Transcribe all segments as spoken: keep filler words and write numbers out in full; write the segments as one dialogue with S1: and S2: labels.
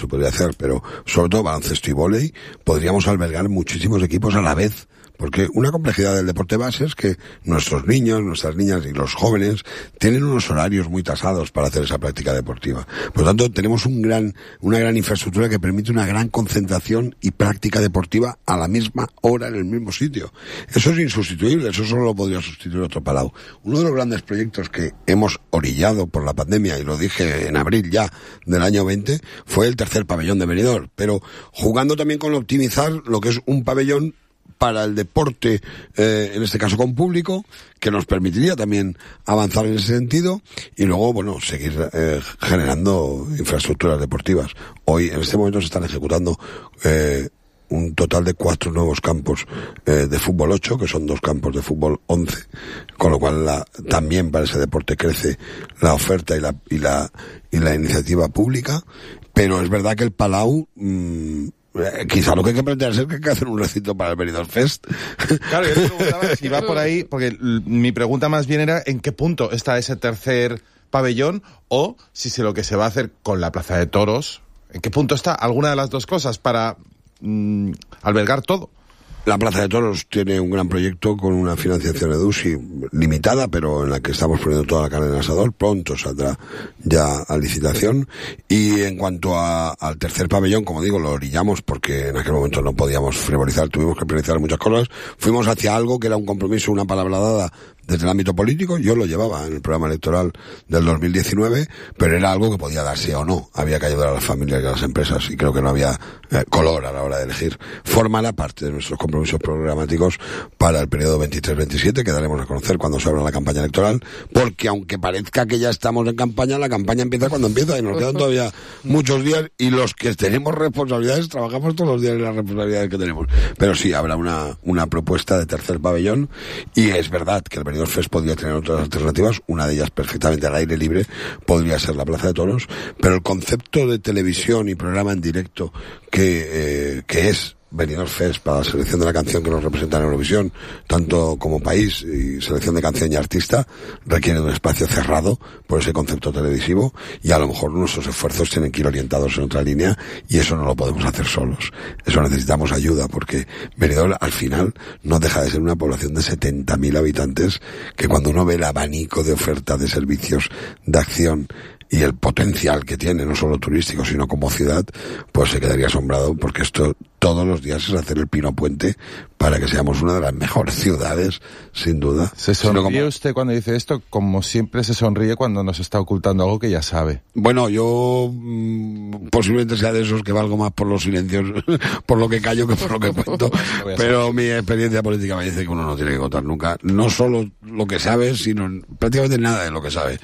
S1: se podría hacer, pero sobre todo baloncesto y vóley, podríamos albergar muchísimos equipos a la vez. Porque una complejidad del deporte base es que nuestros niños, nuestras niñas y los jóvenes tienen unos horarios muy tasados para hacer esa práctica deportiva. Por lo tanto, tenemos un gran, una gran infraestructura que permite una gran concentración y práctica deportiva a la misma hora en el mismo sitio. Eso es insustituible, eso solo lo podría sustituir otro Palau. Uno de los grandes proyectos que hemos orillado por la pandemia, y lo dije en abril ya del año veinte, fue el tercer pabellón de Benidorm, pero jugando también con optimizar lo que es un pabellón para el deporte, eh, en este caso con público, que nos permitiría también avanzar en ese sentido y luego, bueno, seguir eh, generando infraestructuras deportivas. Hoy, en este momento, se están ejecutando eh, un total de cuatro nuevos campos eh, de fútbol ocho, que son dos campos de fútbol once, con lo cual la, también para ese deporte crece la oferta y la, y la, y la iniciativa pública, pero es verdad que el Palau, mmm, Eh, quizá lo que hay que plantear es que hay que hacer un recinto para el Benidorm Fest.
S2: Claro, yo te preguntaba si va por ahí, porque l- mi pregunta más bien era en qué punto está ese tercer pabellón, o si se lo que se va a hacer con la Plaza de Toros, en qué punto está alguna de las dos cosas para mm, albergar todo.
S1: La Plaza de Toros tiene un gran proyecto con una financiación de EDUSI limitada, pero en la que estamos poniendo toda la carne en el asador. Pronto saldrá ya a licitación. Y en cuanto a, al tercer pabellón, como digo, lo orillamos porque en aquel momento no podíamos frivolizar, tuvimos que priorizar muchas cosas. Fuimos hacia algo que era un compromiso, una palabra dada desde el ámbito político. Yo lo llevaba en el programa electoral del dos mil diecinueve, pero era algo que podía darse o no. Había que ayudar a las familias y a las empresas, y creo que no había eh, color a la hora de elegir. Formará parte de nuestros compromisos programáticos para el periodo veintitrés veintisiete, que daremos a conocer cuando se abra la campaña electoral, porque aunque parezca que ya estamos en campaña, la campaña empieza cuando empieza y nos quedan todavía muchos días, y los que tenemos responsabilidades trabajamos todos los días en las responsabilidades que tenemos. Pero sí, habrá una, una propuesta de tercer pabellón, y es verdad que el Benidorm Fest podría tener otras alternativas, una de ellas perfectamente al aire libre podría ser la Plaza de Toros, pero el concepto de televisión y programa en directo que, eh, que es Benidorm Fest para la selección de la canción que nos representa en Eurovisión, tanto como país y selección de canción y artista, requiere de un espacio cerrado por ese concepto televisivo, y a lo mejor nuestros esfuerzos tienen que ir orientados en otra línea, y eso no lo podemos hacer solos. Eso necesitamos ayuda, porque Benidorm al final no deja de ser una población de setenta mil habitantes, que cuando uno ve el abanico de oferta de servicios, de acción y el potencial que tiene, no solo turístico, sino como ciudad, pues se quedaría asombrado, porque esto todos los días es hacer el pino puente para que seamos una de las mejores ciudades, sin duda.
S2: ¿Se sonríe
S1: como...
S2: usted cuando dice esto? Como siempre se sonríe cuando nos está ocultando algo que ya sabe.
S1: Bueno, yo mmm, posiblemente sea de esos que valgo más por los silencios, por lo que callo que por lo que cuento, pero mi experiencia política me dice que uno no tiene que contar nunca, no solo lo que sabe, sino prácticamente nada de lo que sabe.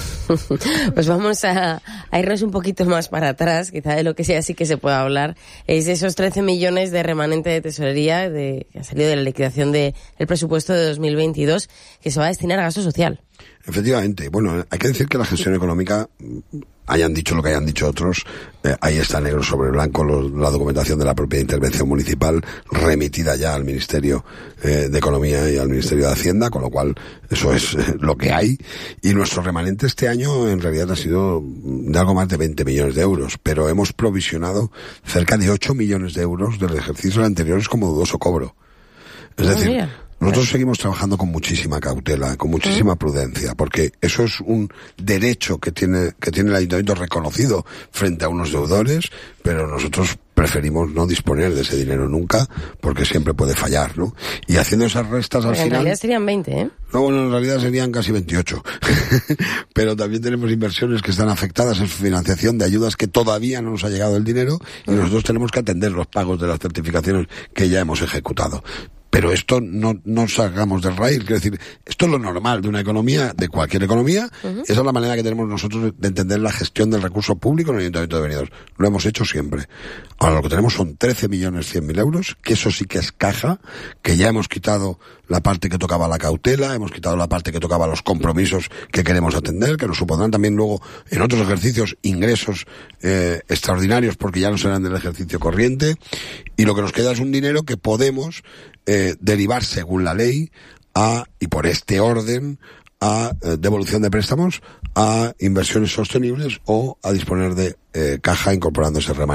S3: Pues vamos a, a irnos un poquito más para atrás, quizá de lo que sea sí que se pueda hablar, es de esos trece millones de remanente de tesorería de, que ha salido de la liquidación del presupuesto de dos mil veintidós, que se va a destinar a gasto social.
S1: Efectivamente. Bueno, hay que decir que la gestión económica, hayan dicho lo que hayan dicho otros, eh, ahí está negro sobre blanco lo, la documentación de la propia intervención municipal, remitida ya al Ministerio eh, de Economía y al Ministerio de Hacienda, con lo cual eso es eh, lo que hay. Y nuestro remanente este año en realidad ha sido de algo más de veinte millones de euros, pero hemos provisionado cerca de ocho millones de euros de los ejercicios anteriores como dudoso cobro. Es decir, oh, nosotros seguimos trabajando con muchísima cautela, con muchísima ¿Eh? prudencia, porque eso es un derecho que tiene, que tiene el Ayuntamiento reconocido frente a unos deudores, pero nosotros preferimos no disponer de ese dinero nunca, porque siempre puede fallar, ¿no? Y haciendo esas restas al
S3: Pero
S1: final...
S3: En realidad serían veinte, ¿eh?
S1: No, bueno, en realidad serían casi veintiocho. Pero también tenemos inversiones que están afectadas en su financiación de ayudas que todavía no nos ha llegado el dinero, y uh-huh. nosotros tenemos que atender los pagos de las certificaciones que ya hemos ejecutado. Pero esto no, no salgamos del raíl, quiero decir, esto es lo normal de una economía, de cualquier economía, uh-huh. esa es la manera que tenemos nosotros de entender la gestión del recurso público en el Ayuntamiento de Benidorm. Lo hemos hecho siempre. Ahora lo que tenemos son trece millones cien mil euros, que eso sí que es caja, que ya hemos quitado la parte que tocaba la cautela, hemos quitado la parte que tocaba los compromisos que queremos atender, que nos supondrán también luego en otros ejercicios ingresos eh, extraordinarios, porque ya no serán del ejercicio corriente, y lo que nos queda es un dinero que podemos eh, derivar según la ley a, y por este orden, a eh, devolución de préstamos, a inversiones sostenibles o a disponer de eh, caja incorporando ese remanente.